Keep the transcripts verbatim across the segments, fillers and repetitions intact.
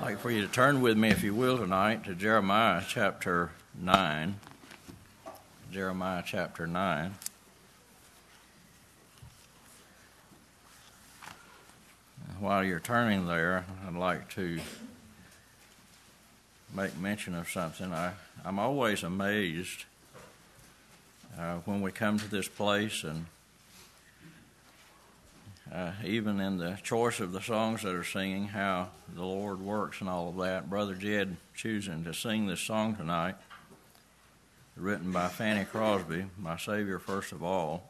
I'd like for you to turn with me, if you will, tonight to Jeremiah chapter nine. Jeremiah chapter nine. While you're turning there, I'd like to make mention of something. I, I'm always amazed uh, when we come to this place, and uh, even in the choice of the songs that are singing, how the Lord works and all of that. Brother Jed choosing to sing this song tonight, written by Fanny Crosby, My Savior First of All.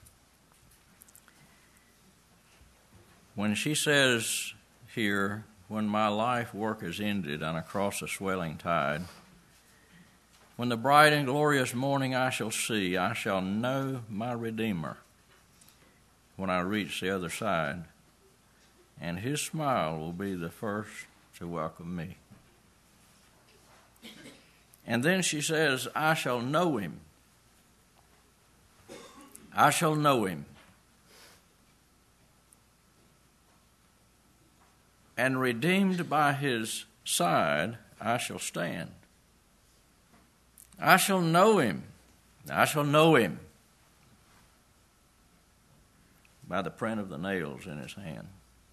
When she says here, when my life work is ended and across a swelling tide, when the bright and glorious morning I shall see, I shall know my Redeemer when I reach the other side, and his smile will be the first to welcome me. And then she says, I shall know him. I shall know him. And redeemed by his side, I shall stand. I shall know him. I shall know him by the print of the nails in his hand.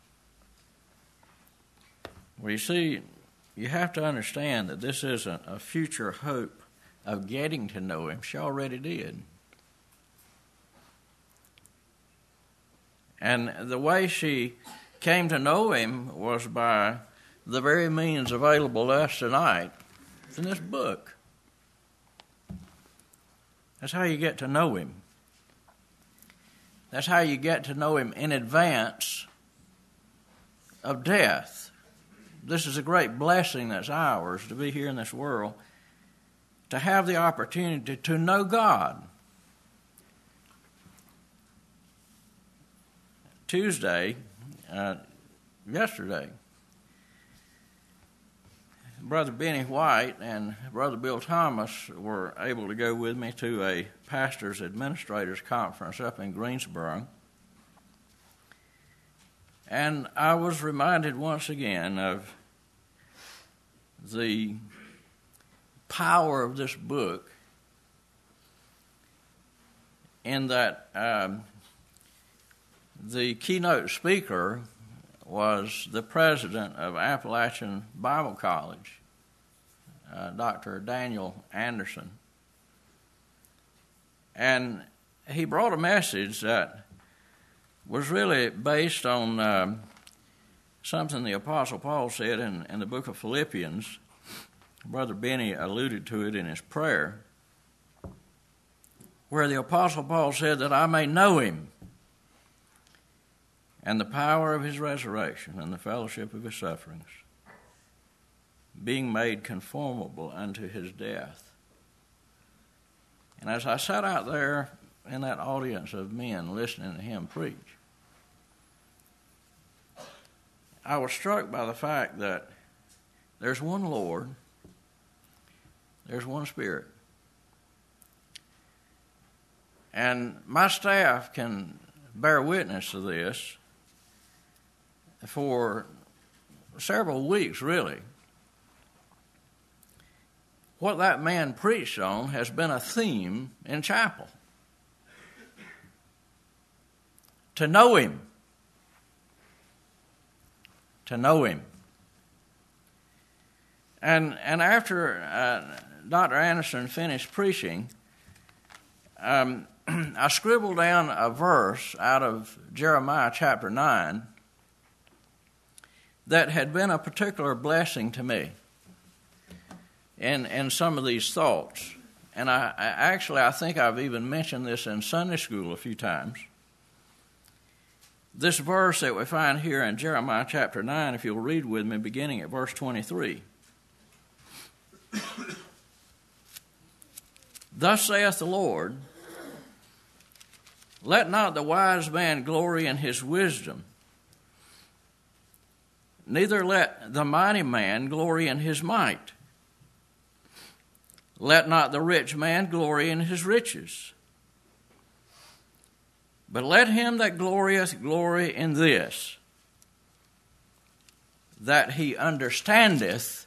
Well, you see, you have to understand that this isn't a future hope of getting to know him. She already did. And the way she came to know him was by the very means available to us tonight in this book. That's how you get to know him. That's how you get to know him in advance of death. This is a great blessing that's ours to be here in this world, to have the opportunity to know God. Tuesday, uh, yesterday, Brother Benny White and Brother Bill Thomas were able to go with me to a Pastors Administrators Conference up in Greensboro. And I was reminded once again of the power of this book in that um, the keynote speaker was the president of Appalachian Bible College, uh, Doctor Daniel Anderson. And he brought a message that was really based on um, something the Apostle Paul said in, in the book of Philippians. Brother Benny alluded to it in his prayer, where the Apostle Paul said that I may know him and the power of his resurrection and the fellowship of his sufferings, being made conformable unto his death. And as I sat out there in that audience of men listening to him preach, I was struck by the fact that there's one Lord, there's one Spirit. And my staff can bear witness to this. For several weeks, really, what that man preached on has been a theme in chapel. To know him. To know him. And and after uh, Doctor Anderson finished preaching, um, I scribbled down a verse out of Jeremiah chapter nine that had been a particular blessing to me in, in some of these thoughts. And I, I actually, I think I've even mentioned this in Sunday school a few times. This verse that we find here in Jeremiah chapter nine, if you'll read with me, beginning at verse twenty-three. Thus saith the Lord, let not the wise man glory in his wisdom, neither let the mighty man glory in his might. Let not the rich man glory in his riches. But let him that glorieth glory in this, that he understandeth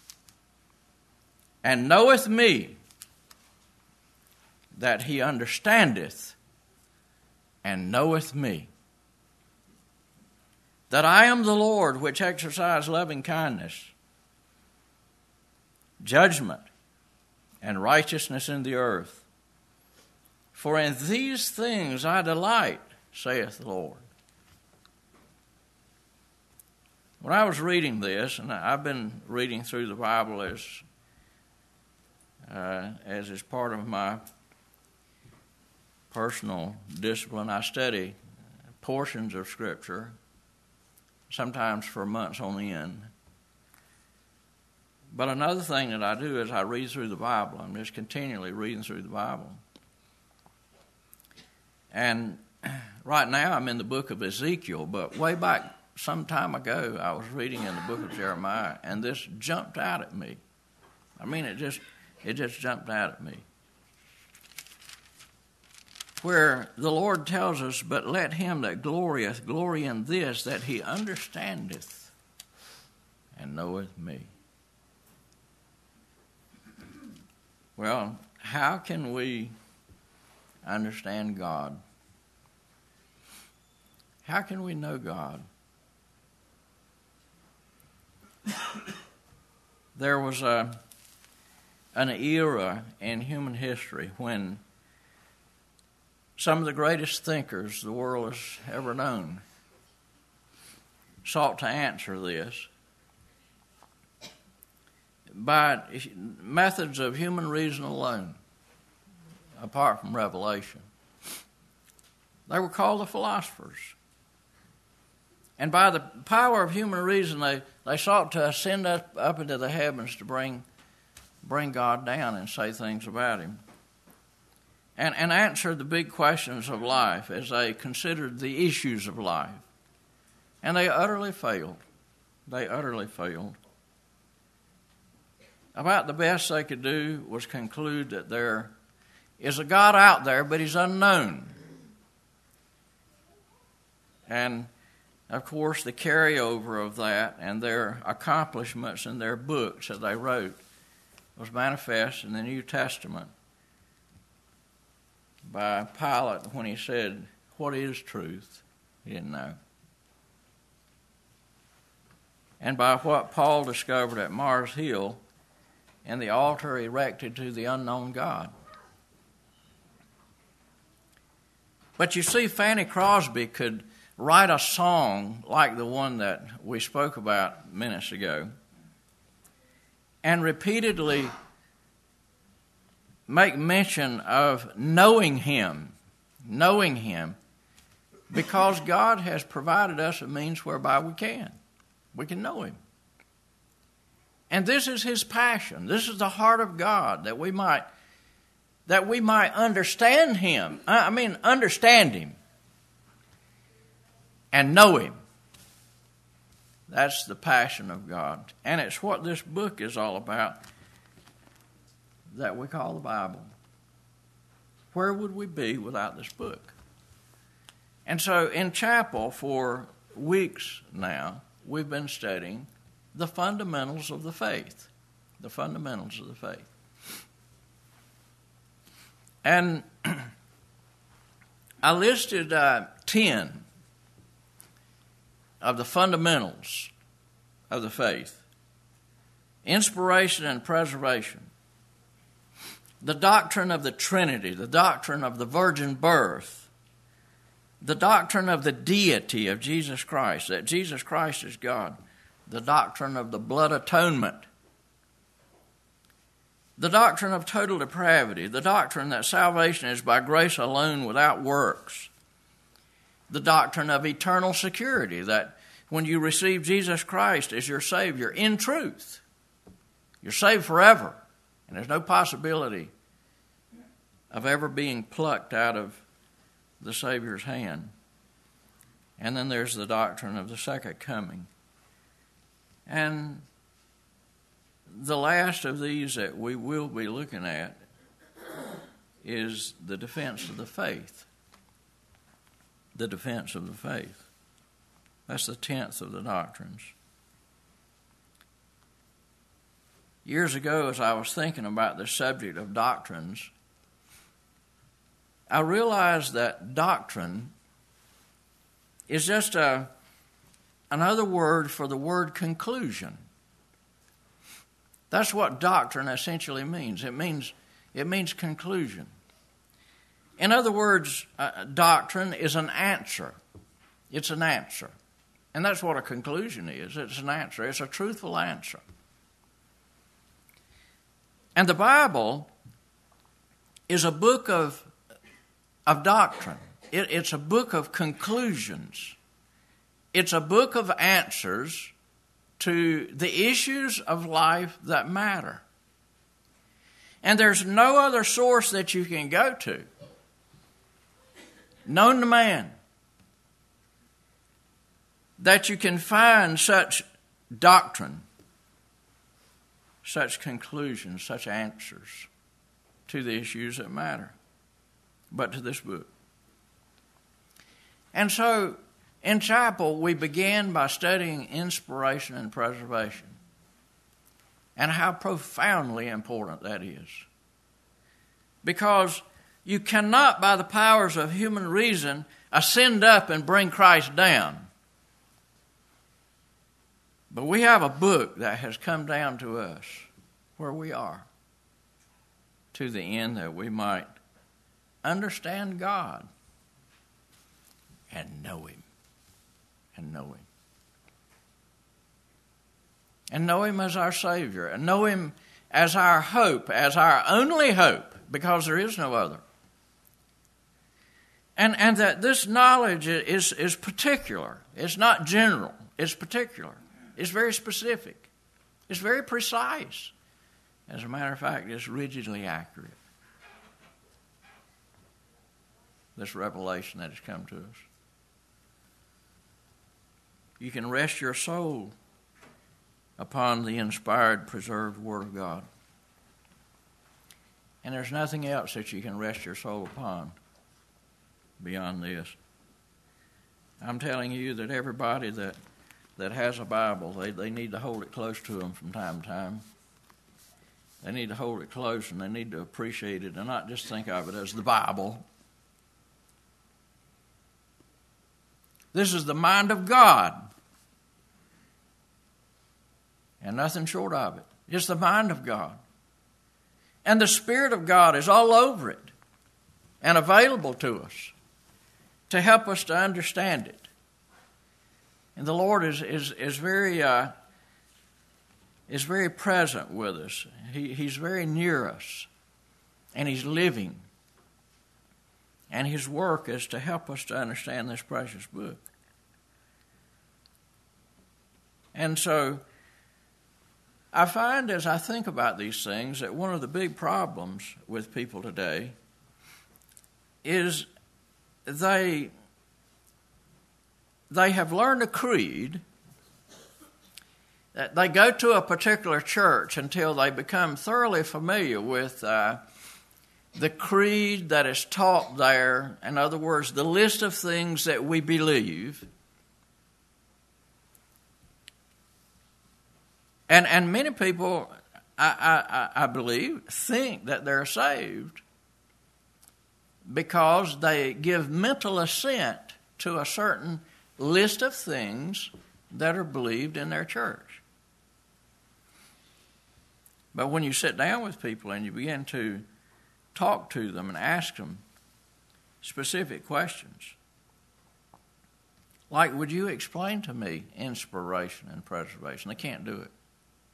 and knoweth me, that he understandeth and knoweth me, that I am the Lord which exercise loving kindness, judgment, and righteousness in the earth. For in these things I delight, saith the Lord. When I was reading this, and I've been reading through the Bible as uh, as is part of my personal discipline, I study portions of Scripture, sometimes for months on end. But another thing that I do is I read through the Bible. I'm just continually reading through the Bible. And right now I'm in the book of Ezekiel, but way back some time ago I was reading in the book of Jeremiah, and this jumped out at me. I mean, it just it just jumped out at me. Where the Lord tells us, but let him that glorieth glory in this, that he understandeth and knoweth me. Well, how can we understand God? How can we know God? There was a, an era in human history when some of the greatest thinkers the world has ever known sought to answer this by methods of human reason alone, apart from revelation. They were called the philosophers. And by the power of human reason, they, they sought to ascend up, up into the heavens to bring, bring God down and say things about him. And, and answer the big questions of life as they considered the issues of life. And they utterly failed. They utterly failed. About the best they could do was conclude that there is a God out there, but he's unknown. And, of course, the carryover of that and their accomplishments in their books that they wrote was manifest in the New Testament by Pilate when he said, "What is truth?" He didn't know. And by what Paul discovered at Mars Hill and the altar erected to the unknown God. But you see, Fanny Crosby could write a song like the one that we spoke about minutes ago and repeatedly make mention of knowing him, knowing him, because God has provided us a means whereby we can. We can know him. And this is his passion. This is the heart of God, that we might that we might understand him. I mean, understand him and know him. That's the passion of God. And it's what this book is all about that we call the Bible. Where would we be without this book? And so in chapel for weeks now, we've been studying the fundamentals of the faith. The fundamentals of the faith. And I listed uh, ten of the fundamentals of the faith. Inspiration and preservation. The doctrine of the Trinity. The doctrine of the virgin birth. The doctrine of the deity of Jesus Christ, that Jesus Christ is God. The doctrine of the blood atonement. The doctrine of total depravity. The doctrine that salvation is by grace alone without works. The doctrine of eternal security, that when you receive Jesus Christ as your Savior, in truth, you're saved forever. And there's no possibility of ever being plucked out of the Savior's hand. And then there's the doctrine of the second coming. And the last of these that we will be looking at is the defense of the faith. The defense of the faith. That's the tenth of the doctrines. Years ago, as I was thinking about the subject of doctrines, I realized that doctrine is just a, another word for the word conclusion. That's what doctrine essentially means. It means, it means conclusion. In other words, uh, doctrine is an answer. It's an answer. And that's what a conclusion is. It's an answer. It's a truthful answer. And the Bible is a book of, of doctrine. It, it's a book of conclusions. It's a book of answers to the issues of life that matter. And there's no other source that you can go to, known to man, that you can find such doctrine, such conclusions, such answers to the issues that matter, but to this book. And so, in chapel, we began by studying inspiration and preservation, and how profoundly important that is. Because you cannot, by the powers of human reason, ascend up and bring Christ down. But we have a book that has come down to us where we are, to the end that we might understand God and know Him, and know Him. And know Him as our Savior, and know Him as our hope, as our only hope, because there is no other. And, and that this knowledge is, is particular. It's not general. It's particular. It's very specific. It's very precise. As a matter of fact, it's rigidly accurate. This revelation that has come to us. You can rest your soul upon the inspired, preserved Word of God. And there's nothing else that you can rest your soul upon beyond this. I'm telling you that everybody that that has a Bible, they, they need to hold it close to them from time to time. They need to hold it close, and they need to appreciate it and not just think of it as the Bible. This is the mind of God, and nothing short of it. It's the mind of God. And the Spirit of God is all over it and available to us to help us to understand it. And the Lord is is is very uh, is very present with us. He he's very near us, and He's living. And His work is to help us to understand this precious book. And so, I find as I think about these things that one of the big problems with people today is they. They have learned a creed that they go to a particular church until they become thoroughly familiar with uh, the creed that is taught there. In other words, the list of things that we believe. And and many people, I, I, I believe, think that they're saved because they give mental assent to a certain list of things that are believed in their church. But when you sit down with people and you begin to talk to them and ask them specific questions, like, would you explain to me inspiration and preservation? They can't do it.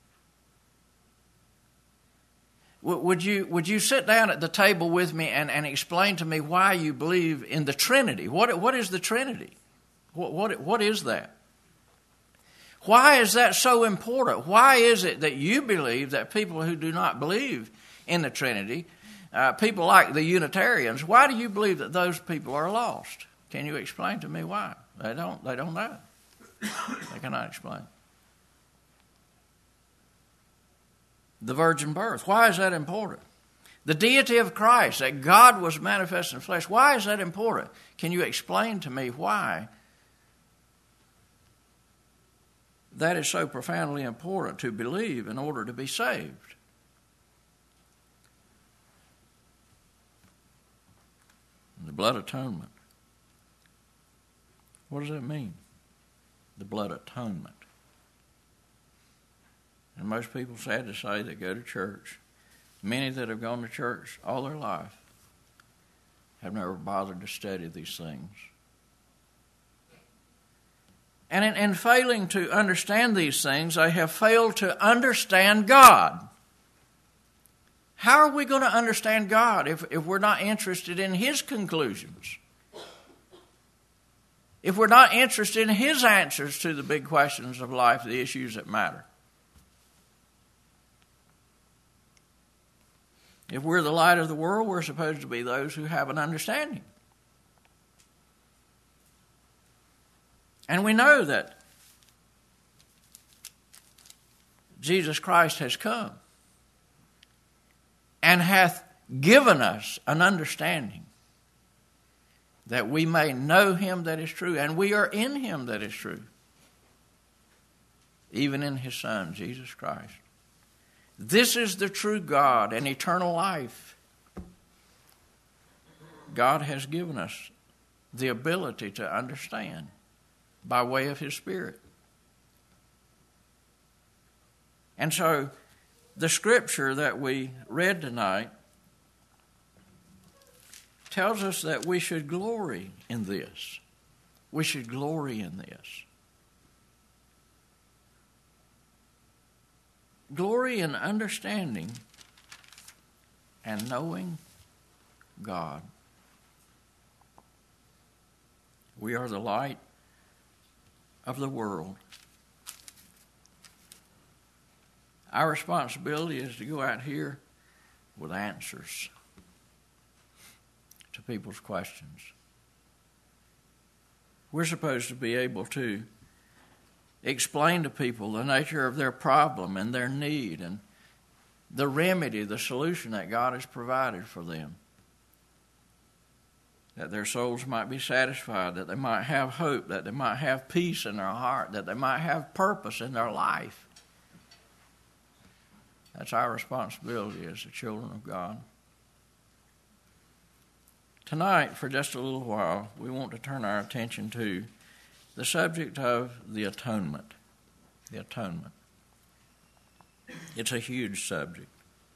Would you would you sit down at the table with me and, and explain to me why you believe in the Trinity? What what is the Trinity? What, what, what is that? Why is that so important? Why is it that you believe that people who do not believe in the Trinity, uh, people like the Unitarians, why do you believe that those people are lost? Can you explain to me why? They don't, they don't know. They cannot explain. The virgin birth, why is that important? The deity of Christ, that God was manifest in flesh, why is that important? Can you explain to me why that is so profoundly important to believe in order to be saved. The blood atonement. What does that mean? The blood atonement. And most people, sad to say, that go to church, many that have gone to church all their life, have never bothered to study these things. And in, in failing to understand these things, they have failed to understand God. How are we going to understand God if, if we're not interested in His conclusions? If we're not interested in His answers to the big questions of life, the issues that matter? If we're the light of the world, we're supposed to be those who have an understanding. And we know that Jesus Christ has come and hath given us an understanding that we may know Him that is true, and we are in Him that is true, even in His Son, Jesus Christ. This is the true God and eternal life. God has given us the ability to understand by way of His Spirit. And so, the scripture that we read tonight tells us that we should glory in this. We should glory in this. Glory in understanding and knowing God. We are the light of the world. Our responsibility is to go out here with answers to people's questions. We're supposed to be able to explain to people the nature of their problem and their need and the remedy, the solution that God has provided for them. That their souls might be satisfied, that they might have hope, that they might have peace in their heart, that they might have purpose in their life. That's our responsibility as the children of God. Tonight, for just a little while, we want to turn our attention to the subject of the atonement. The atonement. It's a huge subject.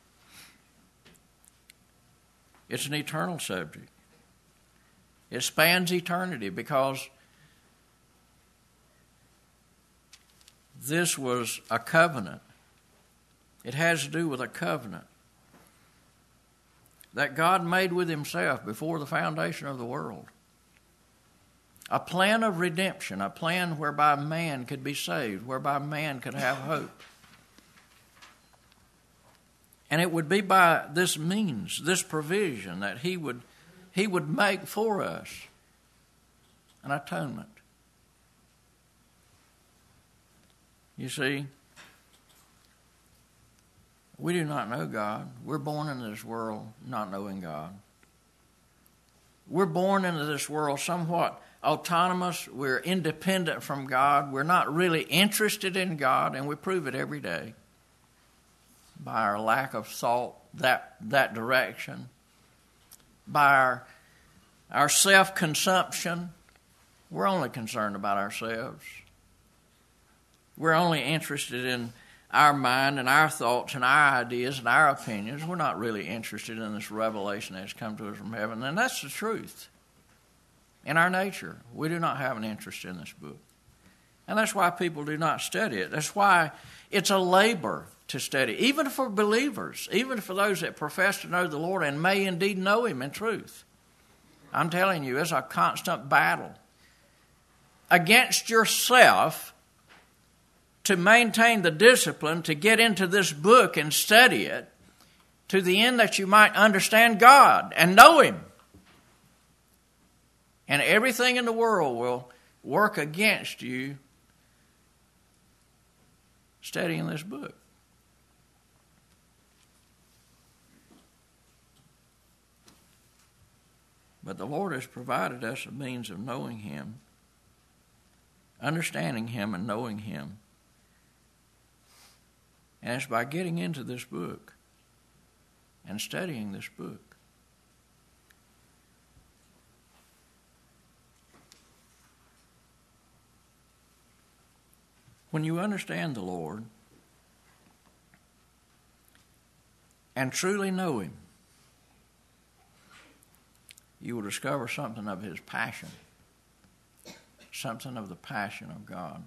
It's an eternal subject. It spans eternity because this was a covenant. It has to do with a covenant that God made with Himself before the foundation of the world. A plan of redemption, a plan whereby man could be saved, whereby man could have hope. And it would be by this means, this provision, that He would, He would make for us an atonement. You see, we do not know God. We're born into this world not knowing God. We're born into this world somewhat autonomous. We're independent from God. We're not really interested in God, and we prove it every day by our lack of thought that that direction, by our, our self-consumption. We're only concerned about ourselves. We're only interested in our mind and our thoughts and our ideas and our opinions. We're not really interested in this revelation that's come to us from heaven. And that's the truth. In our nature, we do not have an interest in this book. And that's why people do not study it. That's why it's a labor to study, even for believers, even for those that profess to know the Lord and may indeed know Him in truth. I'm telling you, it's a constant battle against yourself to maintain the discipline to get into this book and study it to the end that you might understand God and know Him. And everything in the world will work against you studying this book. But the Lord has provided us a means of knowing Him, understanding Him and knowing Him And it's by getting into this book and studying this book. When you understand the Lord and truly know Him, you will discover something of His passion, something of the passion of God.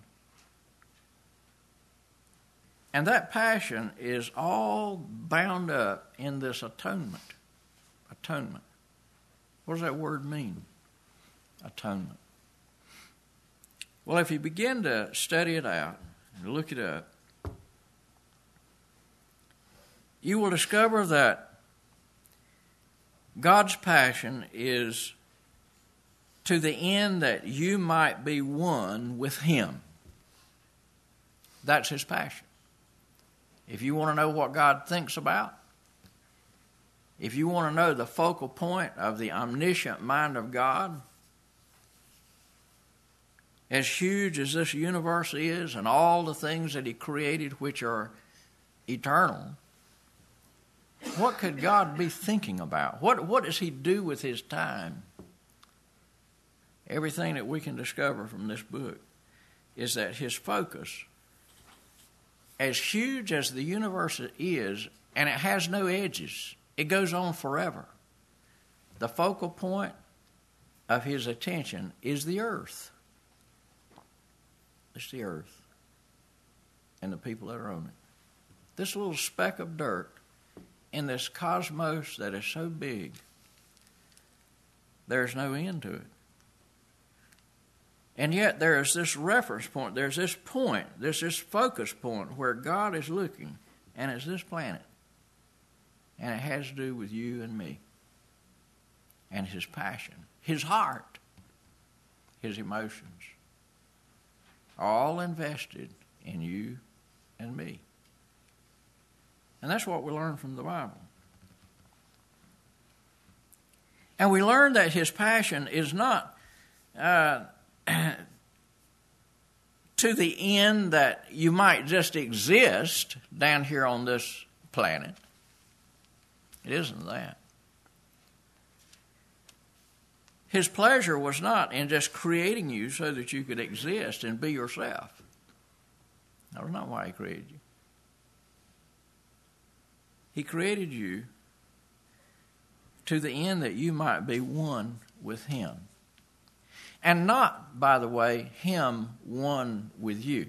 And that passion is all bound up in this atonement. Atonement. What does that word mean? Atonement. Well, if you begin to study it out and look it up, you will discover that God's passion is to the end that you might be one with Him. That's His passion. If you want to know what God thinks about, if you want to know the focal point of the omniscient mind of God, as huge as this universe is and all the things that He created which are eternal, what could God be thinking about? What, what does He do with His time? Everything that we can discover from this book is that His focus, as huge as the universe is, and it has no edges, it goes on forever. The focal point of His attention is the earth. It's the earth and the people that are on it. This little speck of dirt in this cosmos that is so big, there's no end to it. And yet there is this reference point, there's this point, there's this focus point where God is looking, and it's this planet. And it has to do with you and me. And His passion, His heart, His emotions, all invested in you and me. And that's what we learn from the Bible. And we learn that His passion is not uh, to the end that you might just exist down here on this planet. It isn't that. His pleasure was not in just creating you so that you could exist and be yourself. That was not why He created you. He created you to the end that you might be one with Him. And not, by the way, Him one with you.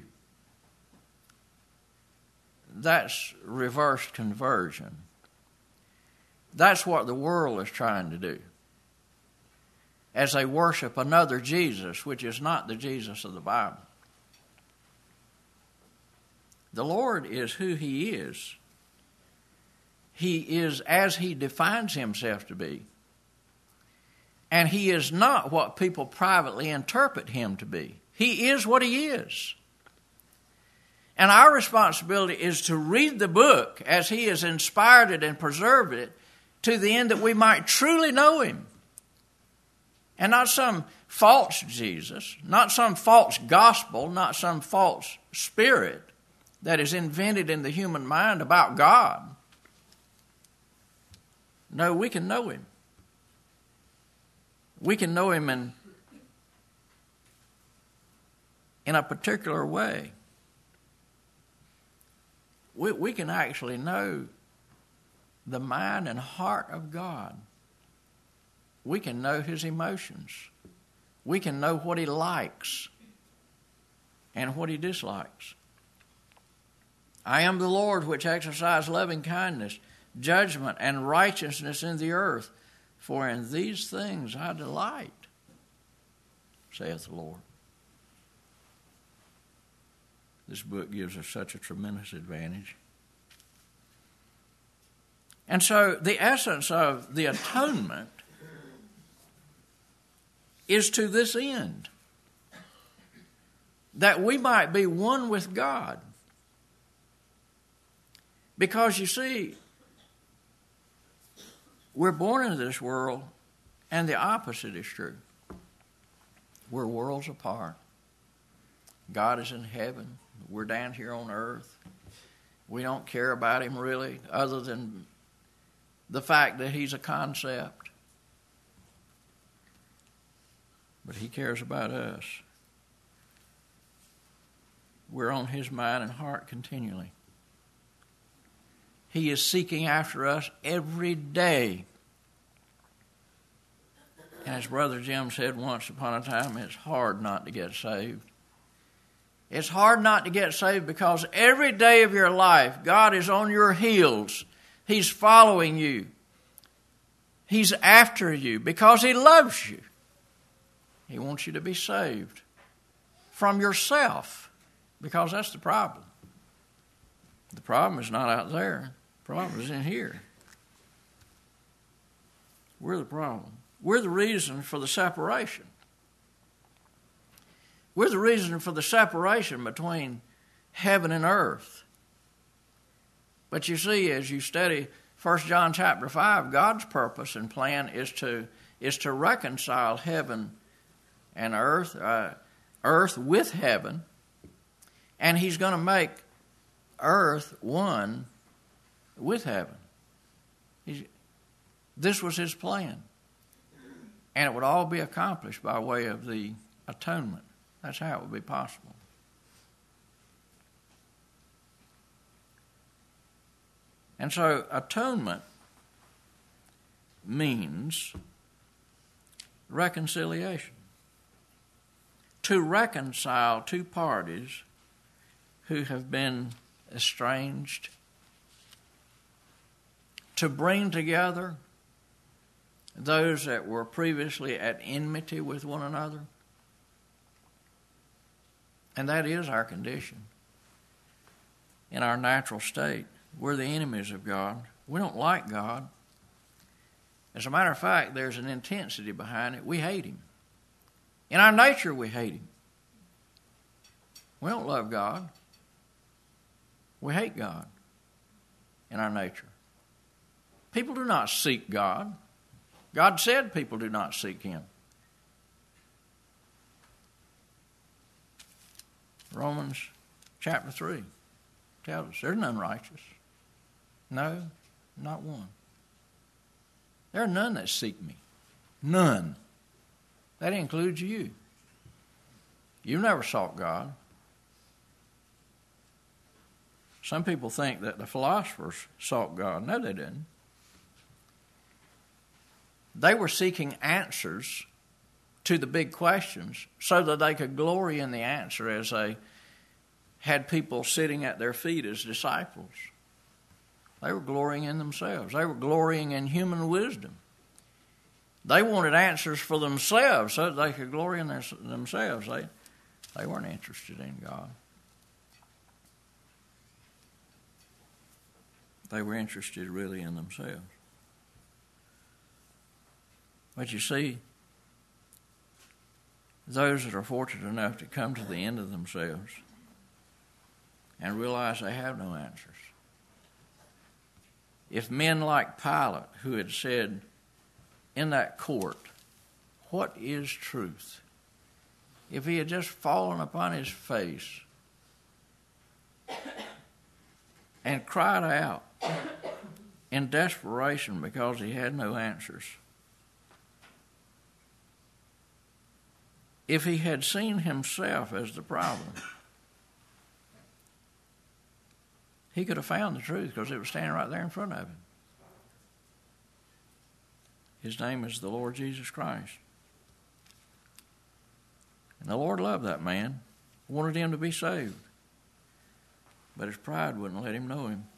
That's reverse conversion. That's what the world is trying to do, as they worship another Jesus, which is not the Jesus of the Bible. The Lord is who He is. He is as He defines Himself to be. And He is not what people privately interpret Him to be. He is what He is. And our responsibility is to read the book as He has inspired it and preserved it to the end that we might truly know Him. And not some false Jesus, not some false gospel, not some false spirit that is invented in the human mind about God. No, we can know Him. We can know Him in, in a particular way. We, we can actually know the mind and heart of God. We can know His emotions. We can know what He likes and what He dislikes. I am the Lord which exercise loving kindness, judgment, and righteousness in the earth, for in these things I delight, saith the Lord. This book gives us such a tremendous advantage. And so the essence of the atonement is to this end, that we might be one with God. Because you see, we're born into this world, and the opposite is true. We're worlds apart. God is in heaven. We're down here on earth. We don't care about him really, other than the fact that he's a concept. But he cares about us. We're on his mind and heart continually. He is seeking after us every day. And as Brother Jim said once upon a time, it's hard not to get saved. It's hard not to get saved because every day of your life, God is on your heels. He's following you. He's after you because he loves you. He wants you to be saved from yourself, because that's the problem. The problem is not out there. The problem is in here. We're the problem. We're the reason for the separation. We're the reason for the separation between heaven and earth. But you see, as you study First John chapter five, God's purpose and plan is to is to reconcile heaven and earth, uh, earth with heaven, and he's going to make earth one with heaven. He's, this was his plan. And it would all be accomplished by way of the atonement. That's how it would be possible. And so atonement means reconciliation. To reconcile two parties who have been estranged. To bring together those that were previously at enmity with one another. And that is our condition. In our natural state, we're the enemies of God. We don't like God. As a matter of fact, there's an intensity behind it. We hate him. In our nature, we hate him. We don't love God. We hate God in our nature. People do not seek God. God said people do not seek him. Romans chapter three tells us there's none righteous. No, not one. There are none that seek me. None. That includes you. You never sought God. Some people think that the philosophers sought God. No, they didn't. They were seeking answers to the big questions so that they could glory in the answer as they had people sitting at their feet as disciples. They were glorying in themselves. They were glorying in human wisdom. They wanted answers for themselves so that they could glory in their, themselves. They, they weren't interested in God. They were interested really in themselves. But you see, those that are fortunate enough to come to the end of themselves and realize they have no answers. If men like Pilate, who had said in that court, "What is truth?" If he had just fallen upon his face and cried out in desperation because he had no answers, if he had seen himself as the problem, he could have found the truth because it was standing right there in front of him. His name is the Lord Jesus Christ. And the Lord loved that man, wanted him to be saved. But his pride wouldn't let him know him.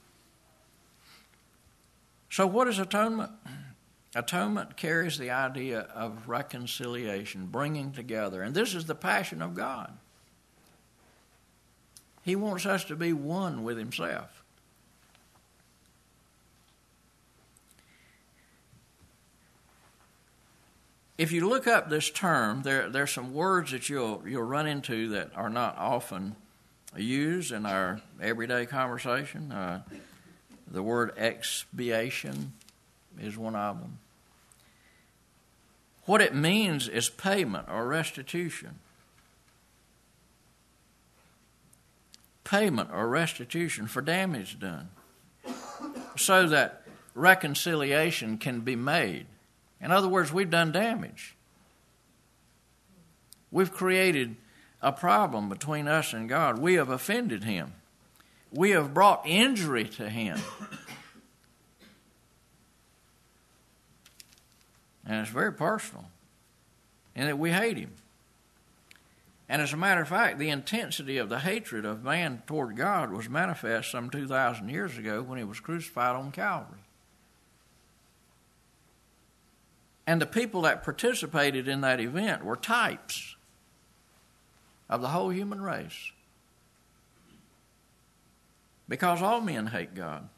So what is atonement? Atonement carries the idea of reconciliation, bringing together. And this is the passion of God. He wants us to be one with himself. If you look up this term, there there's some words that you'll you'll run into that are not often used in our everyday conversation. Uh, the word expiation is one of them. What it means is payment or restitution. payment or restitution for damage done, so that reconciliation can be made. In other words, we've done damage. We've created a problem between us and God. We have offended Him. We have brought injury to Him. And it's very personal, in that we hate Him. And as a matter of fact, the intensity of the hatred of man toward God was manifest some two thousand years ago when He was crucified on Calvary. And the people that participated in that event were types of the whole human race. Because all men hate God.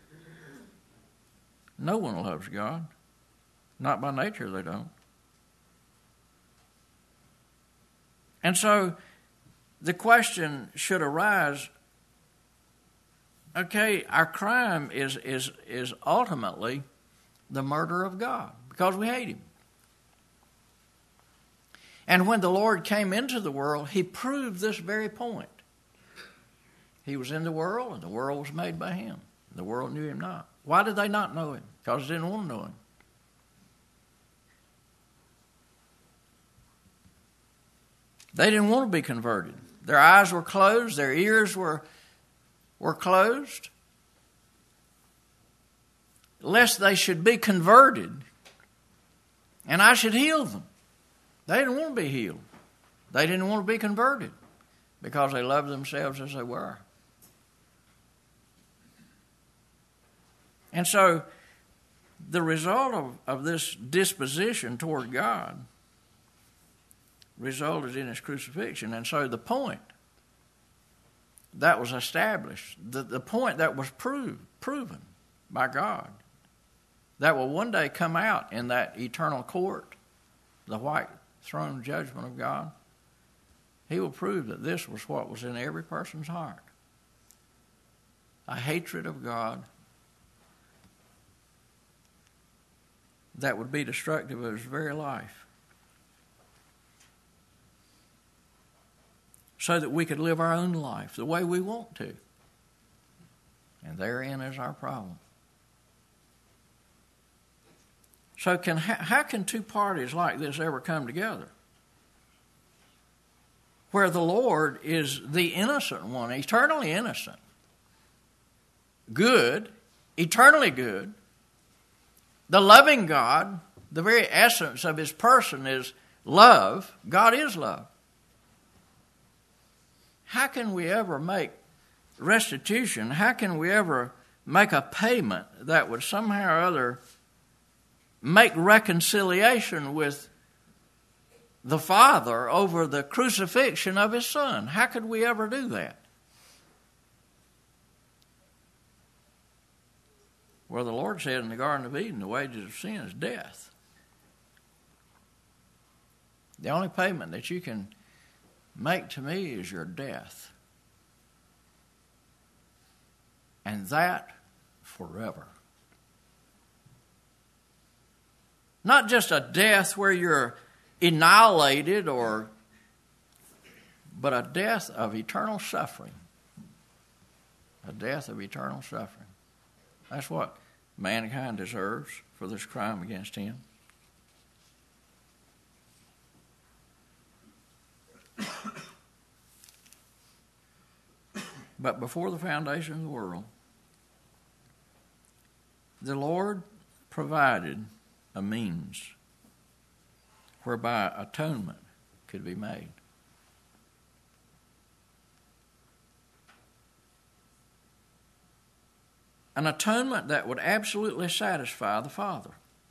No one loves God. Not by nature, they don't. And so the question should arise, okay, our crime is, is, is ultimately the murder of God because we hate Him. And when the Lord came into the world, He proved this very point. He was in the world, and the world was made by Him. The world knew Him not. Why did they not know Him? Because they didn't want to know Him. They didn't want to be converted. Their eyes were closed. Their ears were, were closed. Lest they should be converted and I should heal them. They didn't want to be healed. They didn't want to be converted because they loved themselves as they were. And so the result of, of this disposition toward God resulted in His crucifixion. And so the point that was established, the, the point that was proved, proven by God, that will one day come out in that eternal court, the white throne judgment of God, He will prove that this was what was in every person's heart. A hatred of God that would be destructive of his very life, so that we could live our own life the way we want to. And therein is our problem. So can how can two parties like this ever come together? Where the Lord is the innocent one, eternally innocent, good, eternally good, the loving God, the very essence of His person is love. God is love. How can we ever make restitution? How can we ever make a payment that would somehow or other make reconciliation with the Father over the crucifixion of His Son? How could we ever do that? Well, the Lord said in the Garden of Eden, the wages of sin is death. The only payment that you can make to me is your death. And that forever. Not just a death where you're annihilated, or, but a death of eternal suffering. A death of eternal suffering. That's what mankind deserves for this crime against Him. But before the foundation of the world, the Lord provided a means whereby atonement could be made. An atonement that would absolutely satisfy the Father,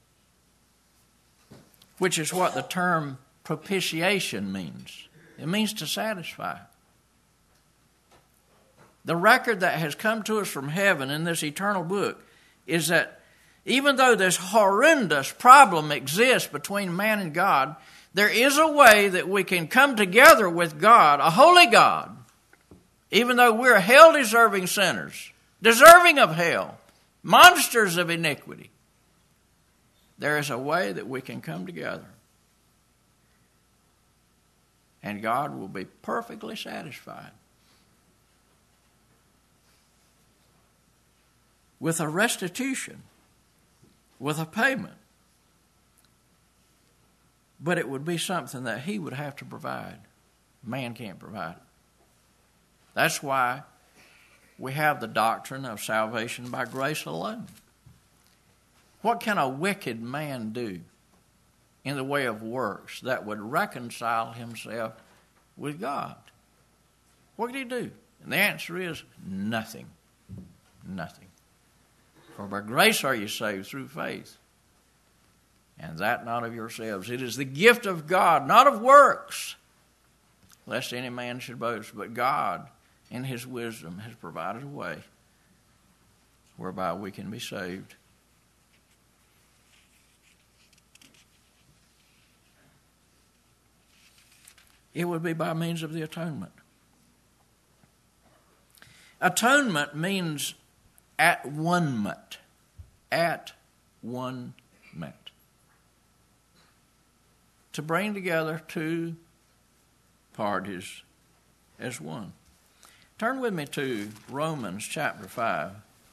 which is what the term propitiation means. It means to satisfy. The record that has come to us from heaven in this eternal book is that even though this horrendous problem exists between man and God, there is a way that we can come together with God, a holy God, even though we're hell-deserving sinners, deserving of hell, monsters of iniquity. There is a way that we can come together, and God will be perfectly satisfied with a restitution, with a payment. But it would be something that he would have to provide. Man can't provide it. That's why we have the doctrine of salvation by grace alone. What can a wicked man do in the way of works that would reconcile himself with God? What can he do? And the answer is nothing. Nothing. For by grace are you saved through faith. And that not of yourselves. It is the gift of God, not of works, lest any man should boast. But God, in his wisdom, has provided a way whereby we can be saved. It would be by means of the atonement. Atonement means at one-ment. At one-ment. To bring together two parties as one. Turn with me to Romans chapter five.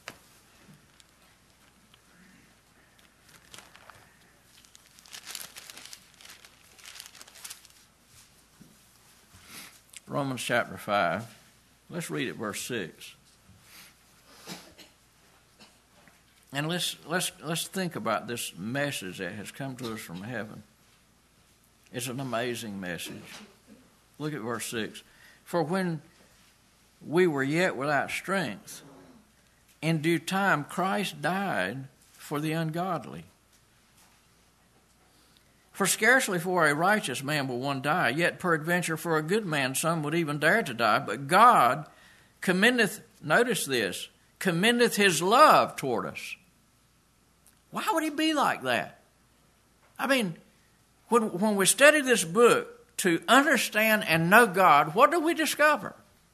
Romans chapter five. Let's read it, verse six. And let's let's let's think about this message that has come to us from heaven. It's an amazing message. Look at verse six. For when we were yet without strength, in due time Christ died for the ungodly. For scarcely for a righteous man will one die, yet peradventure for a good man some would even dare to die. But God commendeth, notice this, commendeth his love toward us. Why would he be like that? I mean, when, when we study this book to understand and know God, what do we discover?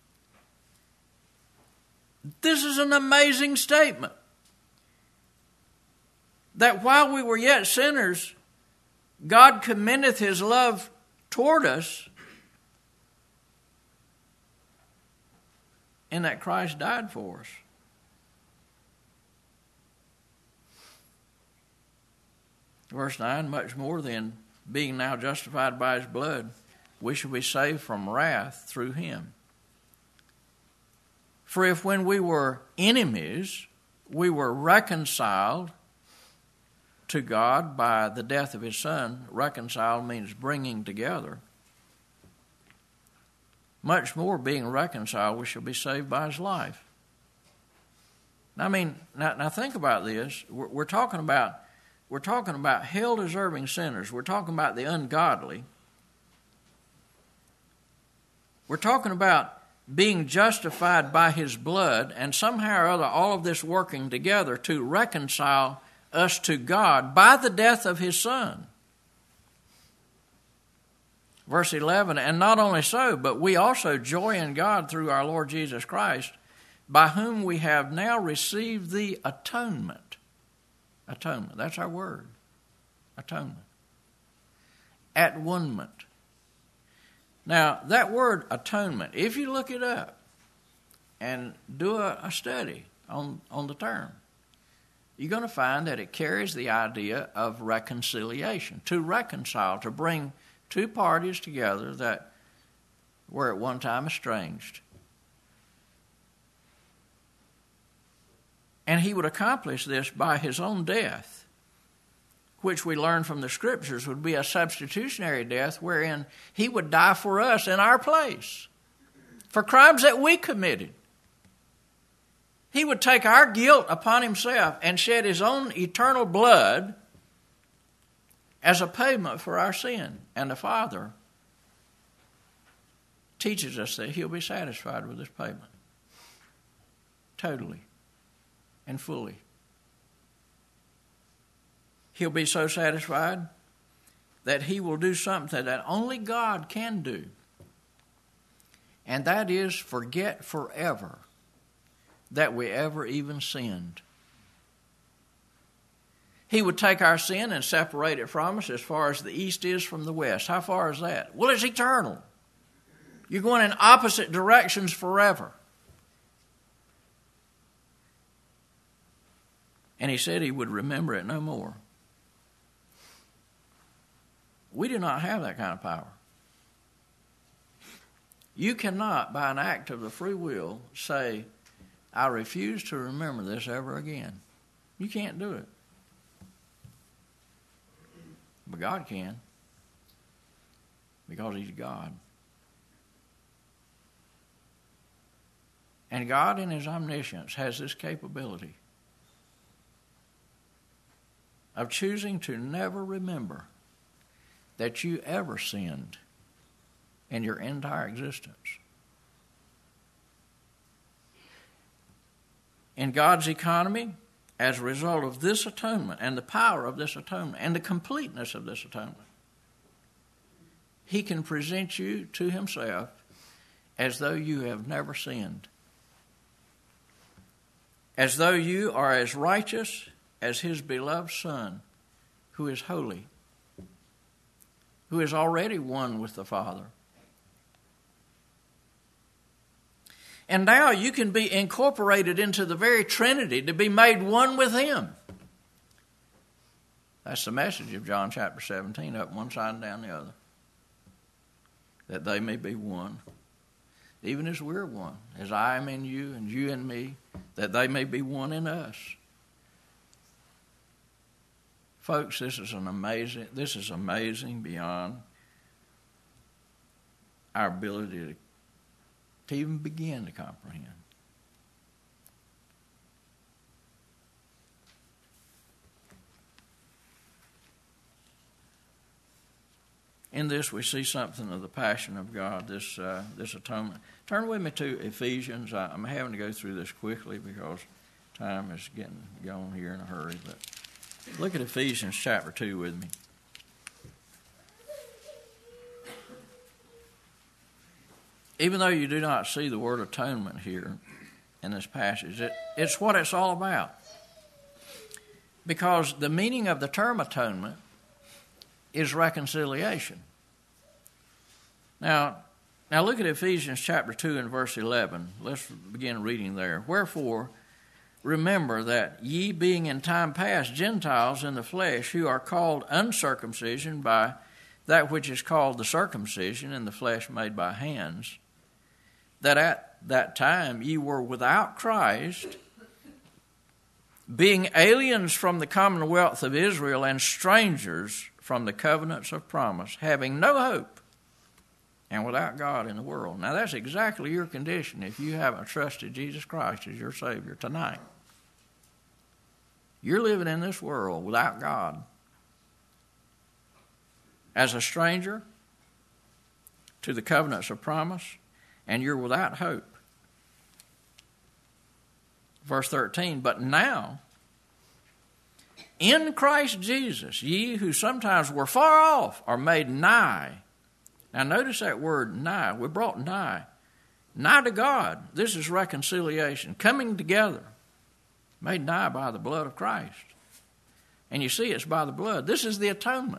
This is an amazing statement. That while we were yet sinners, God commendeth his love toward us in that Christ died for us. Verse nine, much more than being now justified by his blood, we shall be saved from wrath through him. For if when we were enemies, we were reconciled to God by the death of his Son, reconciled means bringing together, much more being reconciled, we shall be saved by his life. Now, I mean, now, now think about this. We're, we're talking about we're talking about hell-deserving sinners. We're talking about the ungodly. We're talking about being justified by his blood, and somehow or other, all of this working together to reconcile us to God by the death of his Son. Verse eleven, and not only so, but we also joy in God through our Lord Jesus Christ, by whom we have now received the atonement. Atonement, that's our word. Atonement. At one-ment. Now, that word atonement, if you look it up and do a, a study on, on the term, you're going to find that it carries the idea of reconciliation. To reconcile, to bring two parties together that were at one time estranged. And he would accomplish this by his own death, which we learn from the Scriptures would be a substitutionary death wherein he would die for us in our place, for crimes that we committed. He would take our guilt upon himself and shed his own eternal blood as a payment for our sin. And the Father teaches us that he'll be satisfied with this payment. Totally and fully. He'll be so satisfied that he will do something that only God can do. And that is forget forever that we ever even sinned. He would take our sin and separate it from us as far as the east is from the west. How far is that? Well, it's eternal. You're going in opposite directions forever. And he said he would remember it no more. We do not have that kind of power. You cannot, by an act of the free will, say, I refuse to remember this ever again. You can't do it. But God can, because he's God. And God in his omniscience has this capability of choosing to never remember that you ever sinned in your entire existence. In God's economy, as a result of this atonement and the power of this atonement and the completeness of this atonement, he can present you to himself as though you have never sinned, as though you are as righteous as his beloved Son, who is holy, who is already one with the Father. And now you can be incorporated into the very Trinity to be made one with him. That's the message of John chapter seventeen, up one side and down the other. That they may be one, even as we're one, as I am in you and you in me, that they may be one in us. Folks, this is an amazing, this is amazing beyond our ability to, to even begin to comprehend. In this, we see something of the passion of God, this uh, this atonement. Turn with me to Ephesians. I, I'm having to go through this quickly because time is getting going here in a hurry. But look at Ephesians chapter two with me. Even though you do not see the word atonement here in this passage, it, it's what it's all about. Because the meaning of the term atonement is reconciliation. Now, now look at Ephesians chapter two and verse eleven. Let's begin reading there. Wherefore, remember that ye being in time past Gentiles in the flesh, who are called uncircumcision by that which is called the circumcision in the flesh made by hands, that at that time ye were without Christ, being aliens from the commonwealth of Israel and strangers from the covenants of promise, having no hope and without God in the world. Now that's exactly your condition if you haven't trusted Jesus Christ as your Savior tonight. You're living in this world without God, as a stranger to the covenants of promise, and you're without hope. Verse thirteen, but now, in Christ Jesus, ye who sometimes were far off are made nigh. Now notice that word nigh. We're brought nigh. Nigh to God. This is reconciliation. Coming together. Made nigh by the blood of Christ. And you see it's by the blood. This is the atonement.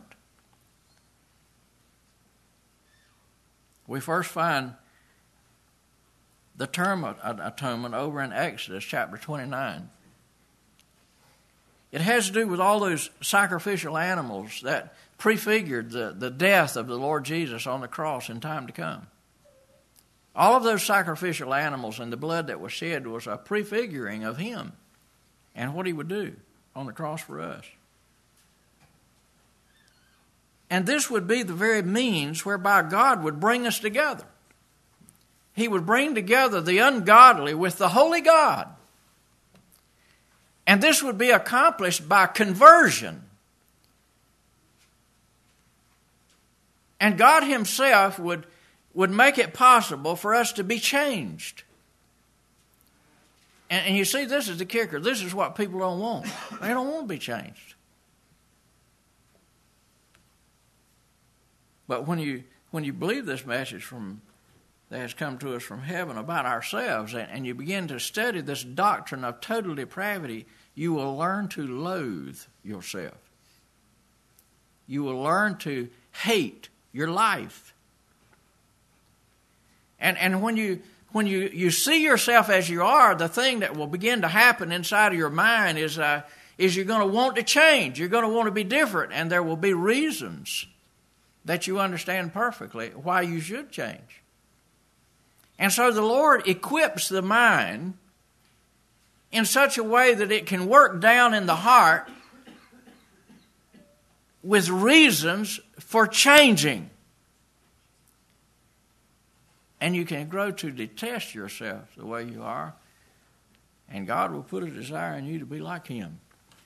We first find the term atonement over in Exodus chapter twenty-nine. It has to do with all those sacrificial animals that prefigured the, the death of the Lord Jesus on the cross in time to come. All of those sacrificial animals and the blood that was shed was a prefiguring of him and what he would do on the cross for us. And this would be the very means whereby God would bring us together. He would bring together the ungodly with the holy God. And this would be accomplished by conversion. And God himself would, would make it possible for us to be changed. And, and you see, this is the kicker. This is what people don't want. They don't want to be changed. But when you when you believe this message from that has come to us from heaven about ourselves, and, and you begin to study this doctrine of total depravity, you will learn to loathe yourself. You will learn to hate your life. And and when you when you, you see yourself as you are, the thing that will begin to happen inside of your mind is uh, is you're going to want to change. You're going to want to be different, and there will be reasons that you understand perfectly why you should change. And so the Lord equips the mind in such a way that it can work down in the heart with reasons for changing. And you can grow to detest yourself the way you are, and God will put a desire in you to be like Him.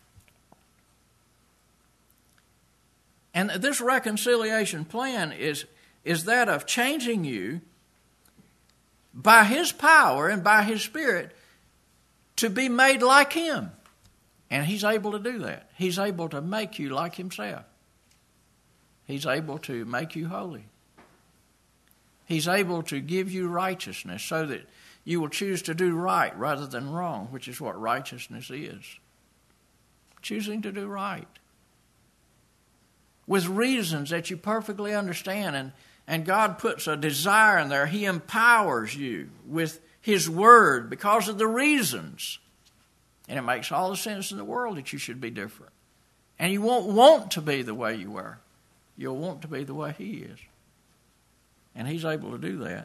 And this reconciliation plan is, is that of changing you by His power and by His Spirit to be made like Him. And He's able to do that. He's able to make you like Himself. He's able to make you holy. He's able to give you righteousness so that you will choose to do right rather than wrong, which is what righteousness is. Choosing to do right. With reasons that you perfectly understand, and, and God puts a desire in there. He empowers you with His Word because of the reasons. And it makes all the sense in the world that you should be different. And you won't want to be the way you were. You'll want to be the way He is. And He's able to do that.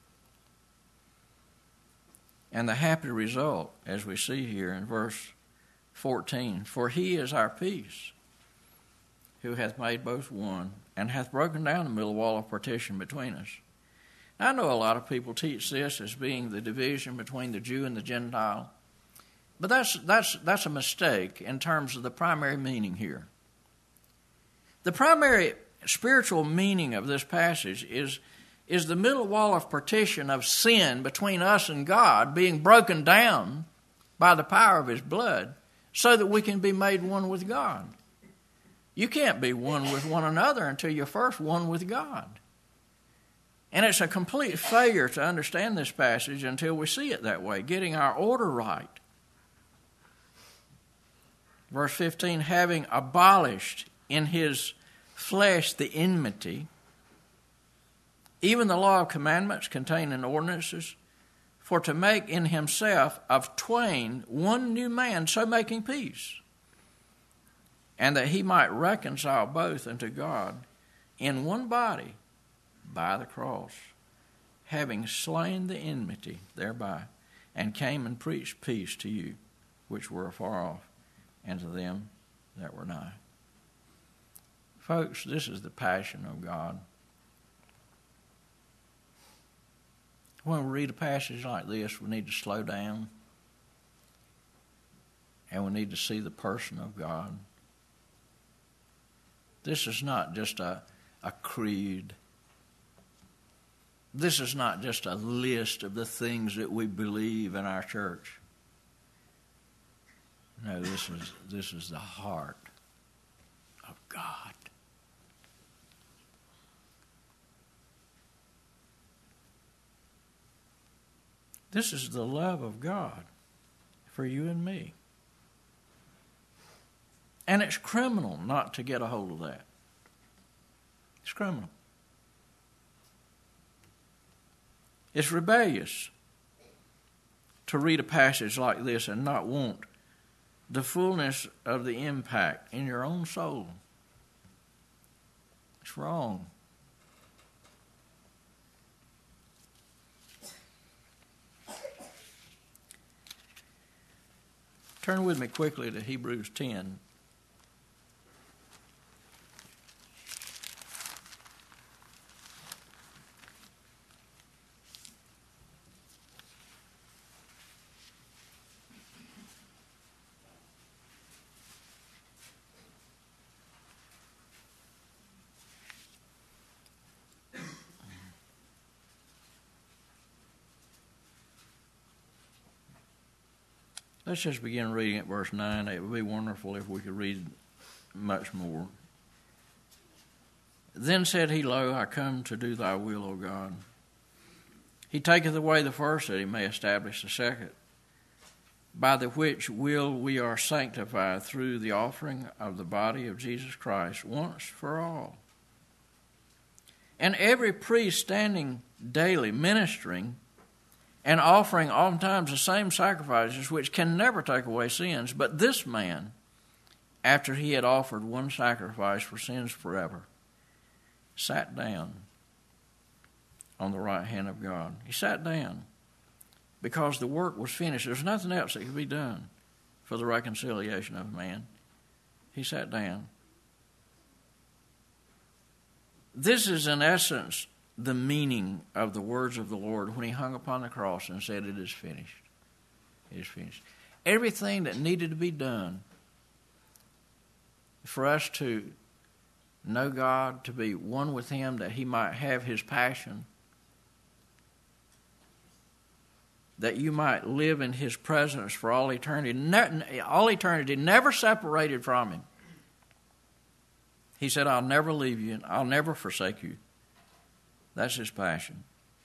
And the happy result, as we see here in verse fourteen, for He is our peace, who hath made both one, and hath broken down the middle wall of partition between us. Now, I know a lot of people teach this as being the division between the Jew and the Gentile, but that's that's that's a mistake in terms of the primary meaning here. The primary spiritual meaning of this passage is, is the middle wall of partition of sin between us and God being broken down by the power of His blood so that we can be made one with God. You can't be one with one another until you're first one with God. And it's a complete failure to understand this passage until we see it that way, getting our order right. Verse fifteen, having abolished in His flesh the enmity, even the law of commandments contained in ordinances, for to make in Himself of twain one new man, so making peace, and that He might reconcile both unto God in one body by the cross, having slain the enmity thereby, and came and preached peace to you which were afar off, and to them that were nigh. Folks, this is the passion of God. When we read a passage like this, we need to slow down, and we need to see the person of God. This is not just a, a creed. This is not just a list of the things that we believe in our church. No, this is this is the heart of God. This is the love of God for you and me. And it's criminal not to get a hold of that. It's criminal. It's rebellious to read a passage like this and not want the fullness of the impact in your own soul. It's wrong. Turn with me quickly to Hebrews ten. Let's just begin reading at verse nine. It would be wonderful if we could read much more. Then said he, Lo, I come to do thy will, O God. He taketh away the first, that he may establish the second, by the which will we are sanctified through the offering of the body of Jesus Christ once for all. And every priest standing daily ministering and offering oftentimes the same sacrifices which can never take away sins, but this man after he had offered one sacrifice for sins forever, sat down on the right hand of God. He sat down because the work was finished. There's nothing else that could be done for the reconciliation of man. He sat down. This is, in essence, the meaning of the words of the Lord when he hung upon the cross and said, "It is finished. It is finished." Everything that needed to be done for us to know God, to be one with him, that he might have his passion, that you might live in his presence for all eternity, ne- all eternity, never separated from him. He said, "I'll never leave you, and I'll never forsake you." That's his passion.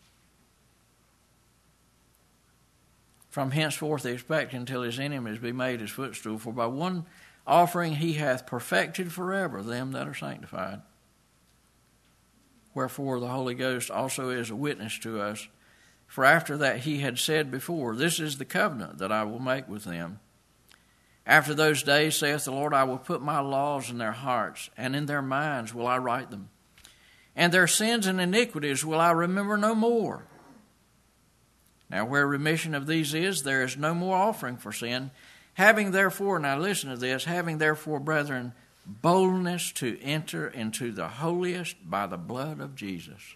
From henceforth expect until his enemies be made his footstool. For by one offering he hath perfected forever them that are sanctified. Wherefore the Holy Ghost also is a witness to us. For after that he had said before, "This is the covenant that I will make with them. After those days, saith the Lord, I will put my laws in their hearts, and in their minds will I write them. And their sins and iniquities will I remember no more. Now where remission of these is, there is no more offering for sin. Having therefore," now listen to this, "having therefore, brethren, boldness to enter into the holiest by the blood of Jesus."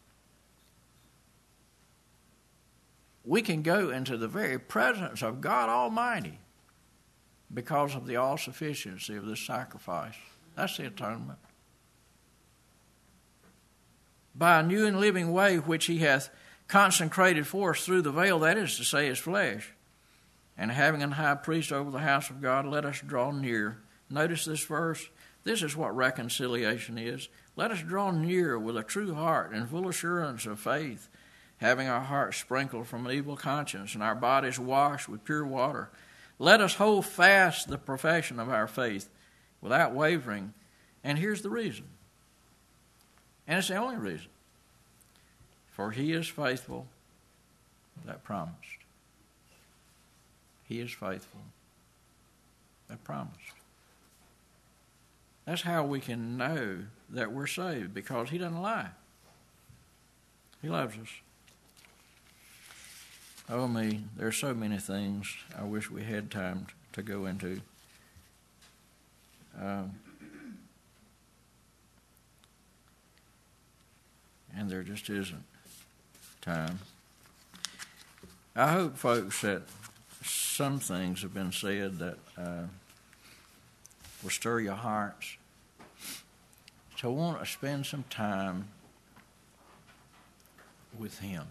We can go into the very presence of God Almighty because of the all-sufficiency of this sacrifice. That's the atonement. By a new and living way which he hath consecrated for us through the veil, that is to say, his flesh. And having an high priest over the house of God, let us draw near. Notice this verse. This is what reconciliation is. Let us draw near with a true heart and full assurance of faith, having our hearts sprinkled from an evil conscience and our bodies washed with pure water. Let us hold fast the profession of our faith without wavering. And here's the reason. And it's the only reason. For he is faithful that promised. He is faithful that promised. That's how we can know that we're saved, because he doesn't lie. He loves us. Oh me, there's so many things I wish we had time to go into. Um, and there just isn't time. I hope, folks, that some things have been said that uh, will stir your hearts to want to spend some time with him.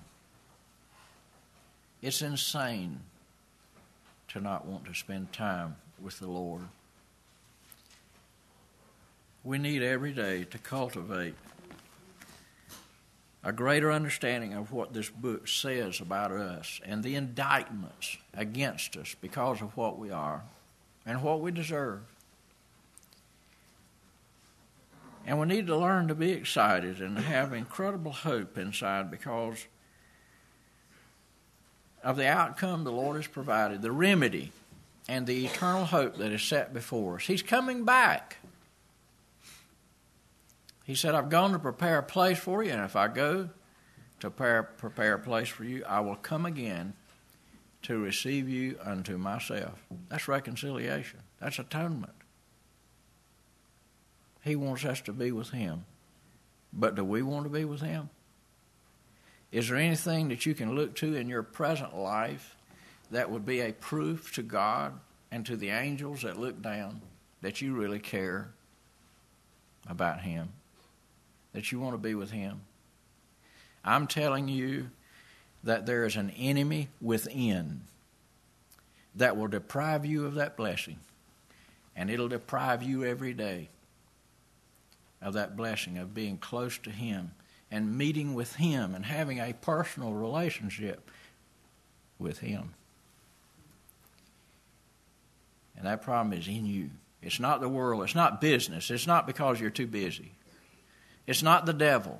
It's insane to not want to spend time with the Lord. We need every day to cultivate a greater understanding of what this book says about us and the indictments against us because of what we are and what we deserve. And we need to learn to be excited and have incredible hope inside because of the outcome the Lord has provided, the remedy and the eternal hope that is set before us. He's coming back. He said, "I've gone to prepare a place for you, and if I go to prepare, prepare a place for you, I will come again to receive you unto myself." That's reconciliation. That's atonement. He wants us to be with him. But do we want to be with him? Is there anything that you can look to in your present life that would be a proof to God and to the angels that look down that you really care about him, that you want to be with him? I'm telling you that there is an enemy within that will deprive you of that blessing, and it'll deprive you every day of that blessing of being close to him and meeting with him and having a personal relationship with him. And that problem is in you. It's not the world. It's not business. It's not because you're too busy. It's not the devil.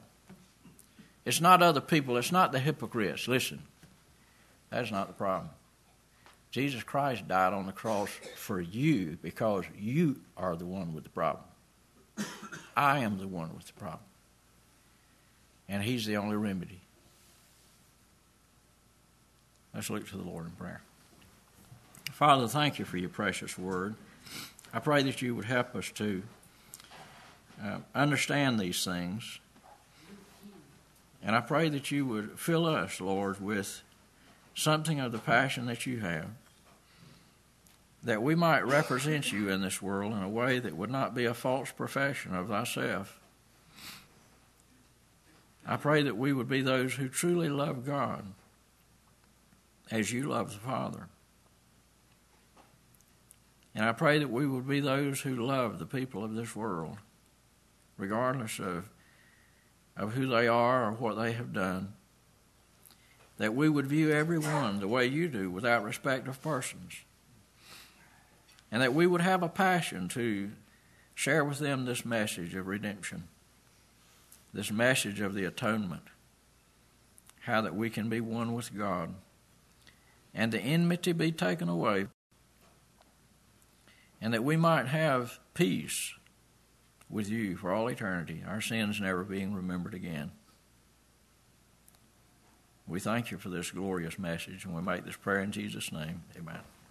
It's not other people. It's not the hypocrites. Listen, that's not the problem. Jesus Christ died on the cross for you because you are the one with the problem. I am the one with the problem. And he's the only remedy. Let's look to the Lord in prayer. Father, thank you for your precious word. I pray that you would help us to uh, understand these things. And I pray that you would fill us, Lord, with something of the passion that you have, that we might represent you in this world in a way that would not be a false profession of thyself. I pray that we would be those who truly love God as you love the Father. And I pray that we would be those who love the people of this world, regardless of, of who they are or what they have done, that we would view everyone the way you do, without respect of persons, and that we would have a passion to share with them this message of redemption, this message of the atonement, how that we can be one with God, and the enmity be taken away, and that we might have peace with you for all eternity, our sins never being remembered again. We thank you for this glorious message, and we make this prayer in Jesus' name. Amen.